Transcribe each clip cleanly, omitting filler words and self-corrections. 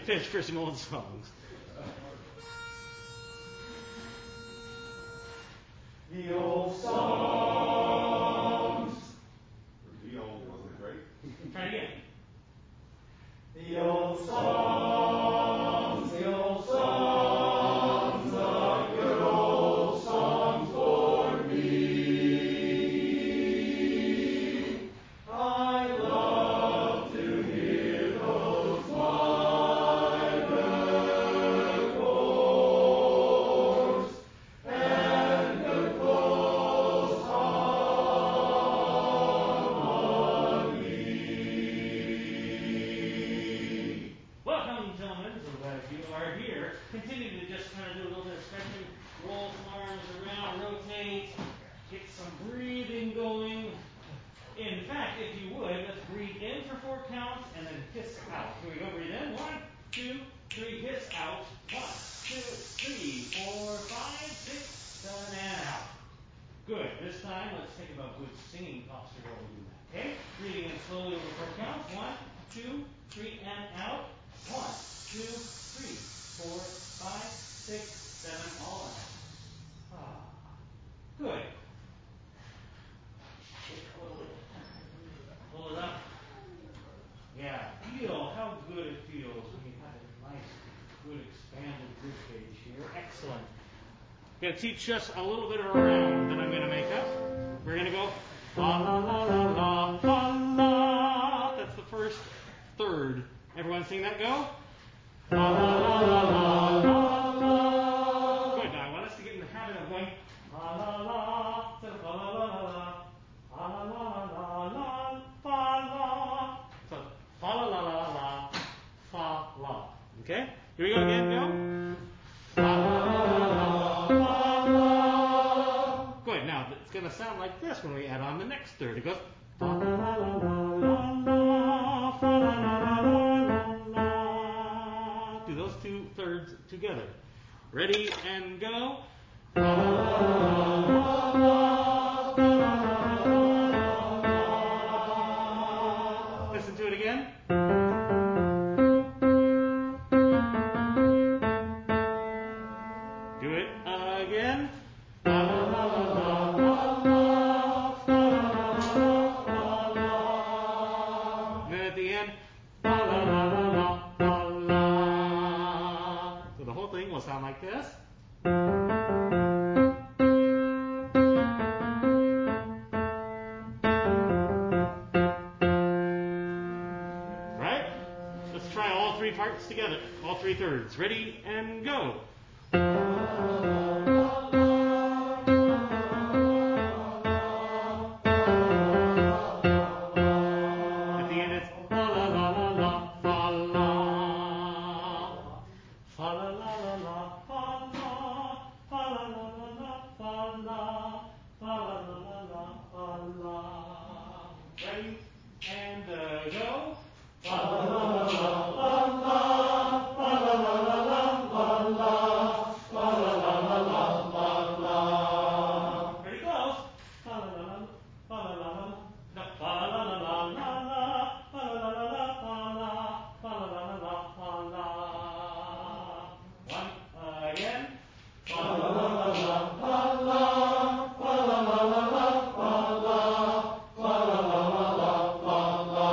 pitch for some old songs. The old songs. The old wasn't great. Try it again. The old songs, the old songs, the good old songs for me. I love to hear those minor chords and the close harmony. Welcome, gentlemen. So glad you are here. Continue to just kind of do a little bit of stretching, roll some arms around, rotate, get some breathing going. In fact, if you would, let's breathe in for 4 counts and then hiss out. Here we go. Breathe in. 1, 2, 3. Hiss out. 1, 2, 3, 4, 5, 6, 7, and out. Good. This time, let's think about good singing posture while we do that. Okay? Breathing in slowly over 4 counts. 1, 2, 3, and out. 1, 2, 3, 4, 5, 6, 7, all out. Good. Pull it up. Yeah, feel how good it feels when you have a nice, good expanded rib cage here. Excellent. I'm going to teach us a little bit of a round that I'm going to make up. We're going to go la la la la la la la. That's the first third. Everyone sing that? Go. La la la la la la la. Good. Now I want us to get in the habit of going la la la, la la la la la, la la la la la, fa la. So fa la la la la, fa la. Okay. Here we go again. Go. La la la la la la. Good. Now it's going to sound like this when we add on the next third. It goes fa la la la la la, fa la la la la la. Do those 2 thirds together. Ready and go. La la la la la la. Listen to it again. Do it again. La la la la la la la, la la la la. And then at the end, la la la la la la. So the whole thing will sound like this. Right? Let's try all 3 parts together. All 3 thirds. Ready and go. At the end it's la la la la la fa la. Fa la la la la fa la. Fa la la la la fa la. Fa la la la la fa la. Ready and go. Fa la la la la la la. Fa la la la la la la. Fa la la la la la la. Pretty close. Fa la la la fa la la la. No, fa la la la la la. Fa la la la la fa la. Fa la la la la fa la. One again. Fa la la la la la la. Fa la la la la fa la. Fa la la la la la la.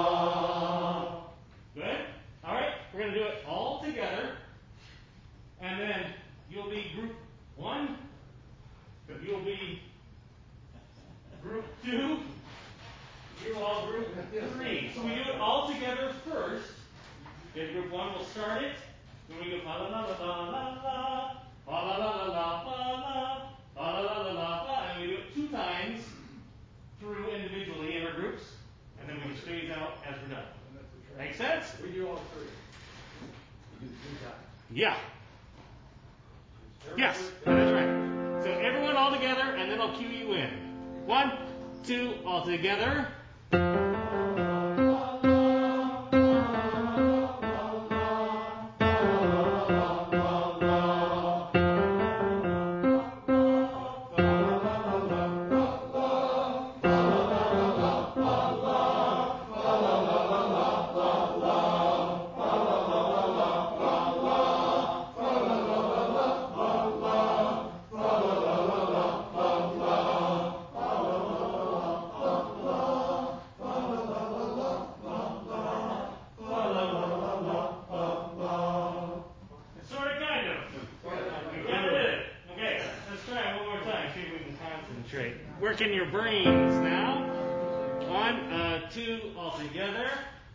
Good? All right, we're going to do it all together. And then you'll be group 1. You'll be group 2. You're all group 3. So we do it all together first. Okay, group 1 will start it. Then we go fa la la la la la la, fa la la la la fa la, fa la la la la fa, and we do it 2 times through individually in our groups, and then we just phase out as we're done. Make sense? We do all 3. You do 3 times. Yeah. Yes, that is right. So everyone all together, and then I'll cue you in. 1, 2, all together. Working your brains now. 1, 2, all together.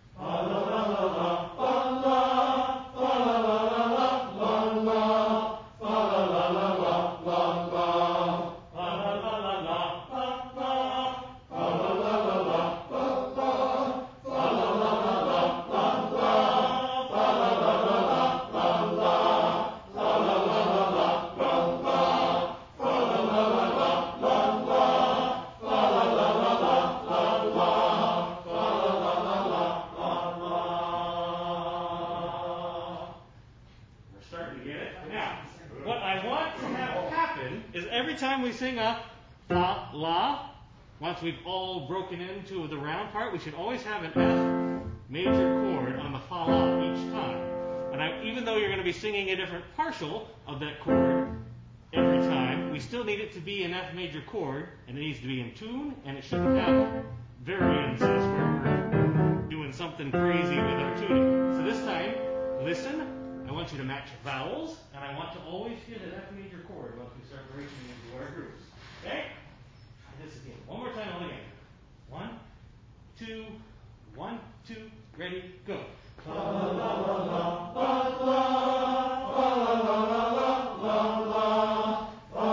We sing a fa la. Once we've all broken into the round part, we should always have an F major chord on the fa la each time. And even though you're going to be singing a different partial of that chord every time, we still need it to be an F major chord, and it needs to be in tune, and it shouldn't have variances where we're doing something crazy with our tuning. So this time, listen. I want you to match vowels, and I want to always hit an F major chord once we start breaking into our groups. Okay? Try this again. One more time all together. 1, 2, 1, 2, ready, go. La la la la la la la la la la.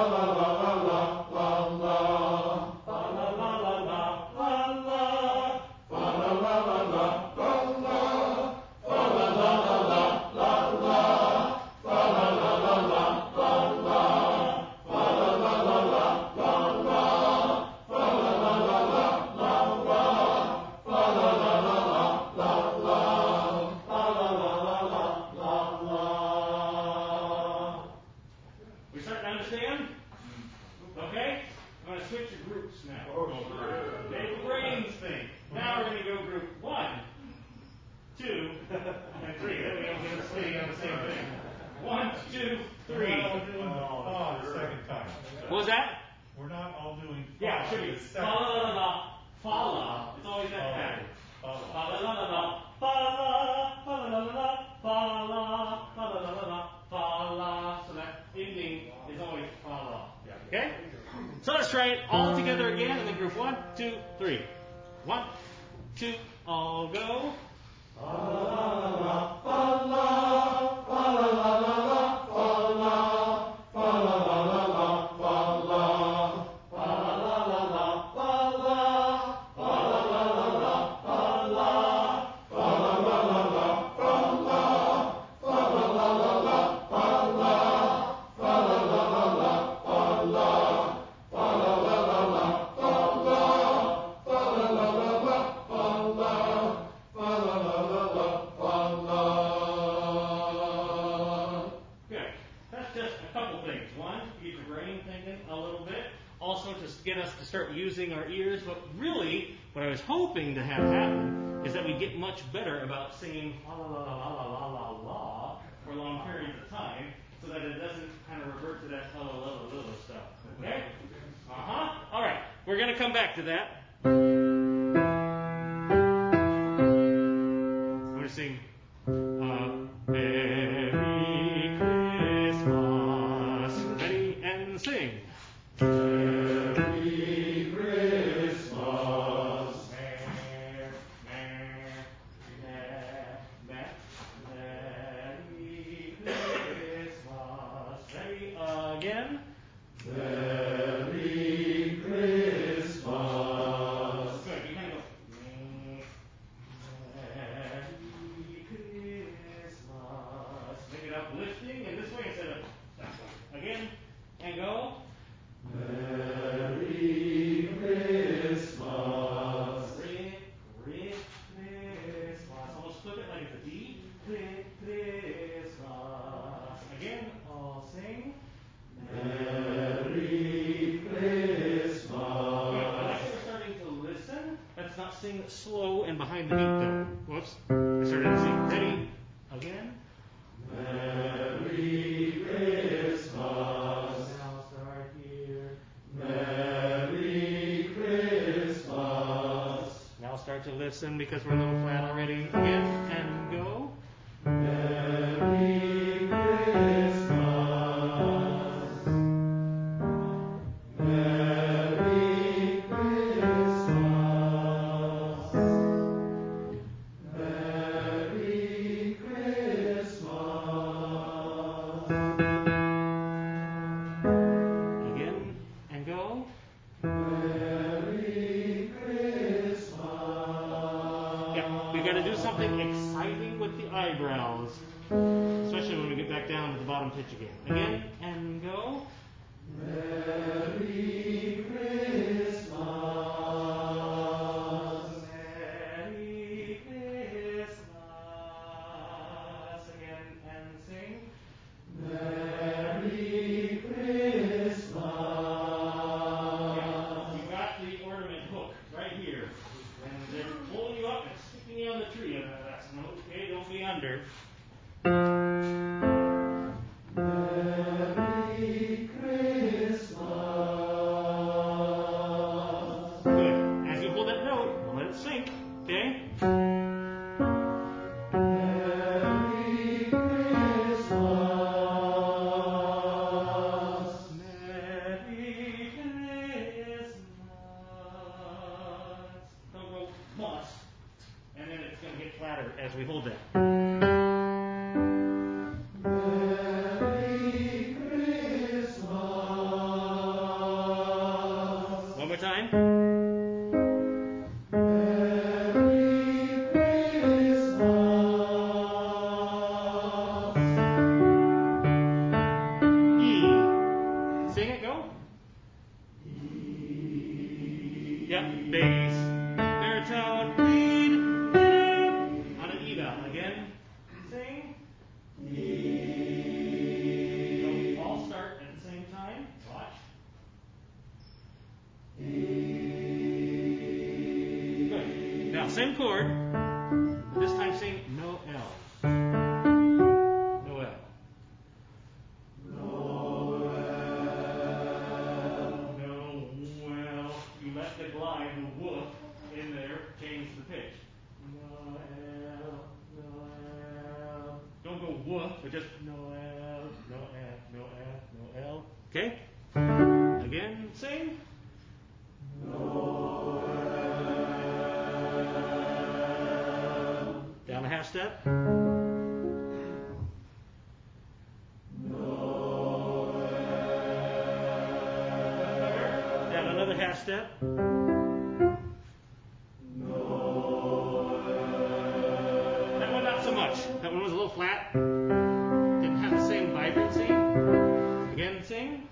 What was that? We're not all doing fa. Yeah, it should be fa la la la, fa la. It's always that pattern. Fa la la la, fa la, fa la la la, fa la, fa la la la, fa la. So that ending is always fa la. Okay? So let's try it all together again in the group. 1, 2, 3. 1, 2, all go. Fa la la la, fa la, fa la la la, fa la, fa la la la, fa la. Start using our ears, but really what I was hoping to have happen is that we get much better about singing la la la la la la la la for long periods of time, so that it doesn't kind of revert to that la la la la la stuff. Okay? All right, we're going to come back to that. I'm going to sing Merry Christmas. Ready and sing. Sing slow and behind the beat though. Whoops. I started to sing. Ready? Again. Merry Christmas. Now start here. Merry Christmas. Now start to listen because we're a little flat already. Again and go. Merry Christmas. Merry sing with the eyebrows, especially when we get back down to the bottom pitch again. Again, and go. Merry Christmas. Merry Christmas. Again, and sing. Merry Christmas. You got the ornament hook right here. And they're pulling you up and sticking you on the tree. And that's okay, don't be under. Merry Christmas. Good. As you hold that note, let it sink. Okay? Merry Christmas. Merry Christmas. Don't go must. And then it's going to get flatter as we hold that. Merry Christmas. One more time. Merry Christmas. E. Sing it, go. Yep, bass, baritone, lead, on an E vowel. Again, sing. Don't all start at the same time. Watch. Good. Now, same chord. This time sing no L. No L. Noel. You let the glide, the woof, in there, change the pitch. Noel, Noel. Don't go woof, but just Noel, Noel, Noel, Noel. Okay? Again, sing. Down a half step. Down another half step. That one not so much. That one was a little flat. Didn't have the same vibrancy. Again, sing.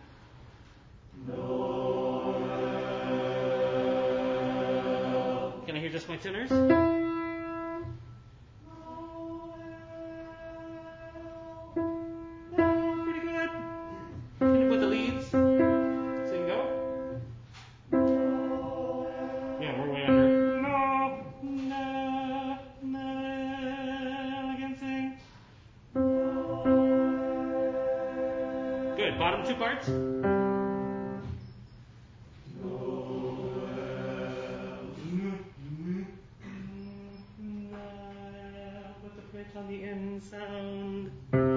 Can I hear just my tenors? Pretty good. Can you put the leads? Sing, go. Yeah, we're way under. No, no, no. Again, sing. Good. Bottom two parts. Put the pitch on the end sound.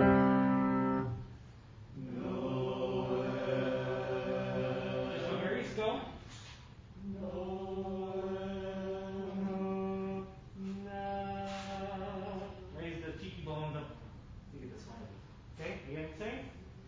Strawberries, go. Raise the cheeky bones up. You get the smile. Okay, again, sing.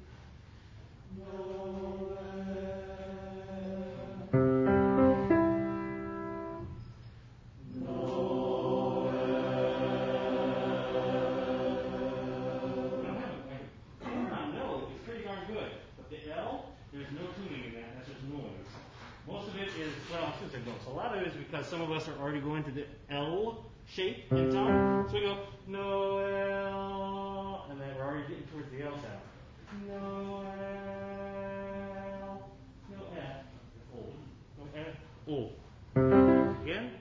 No, it's pretty darn good. But the L, there's no tuning in that. That's just noise. Most of it is, well, I shouldn't say most. A lot of it is because some of us are already going to the L shape in tone. So we go, no L, and then we're already getting towards the L sound. No L, no F, O, no F, O. Again.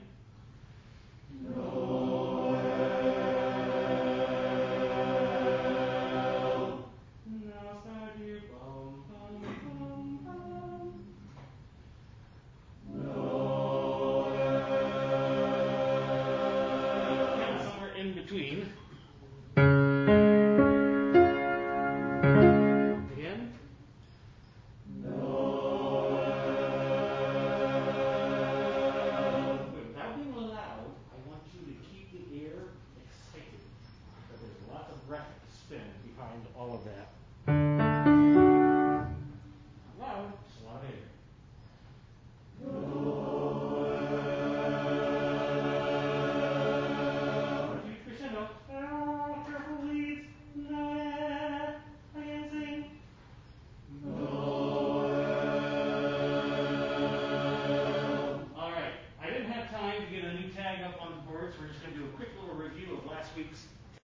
Now start your bum, bum, bum, bum. Kind of somewhere in between. Again. Without being loud, I want you to keep the air excited. But there's lots of breath spin behind all of that. Not loud, just a lot of air. Huge crescendo. get a new tag up on the boards. We're just going to do a quick little review of last week's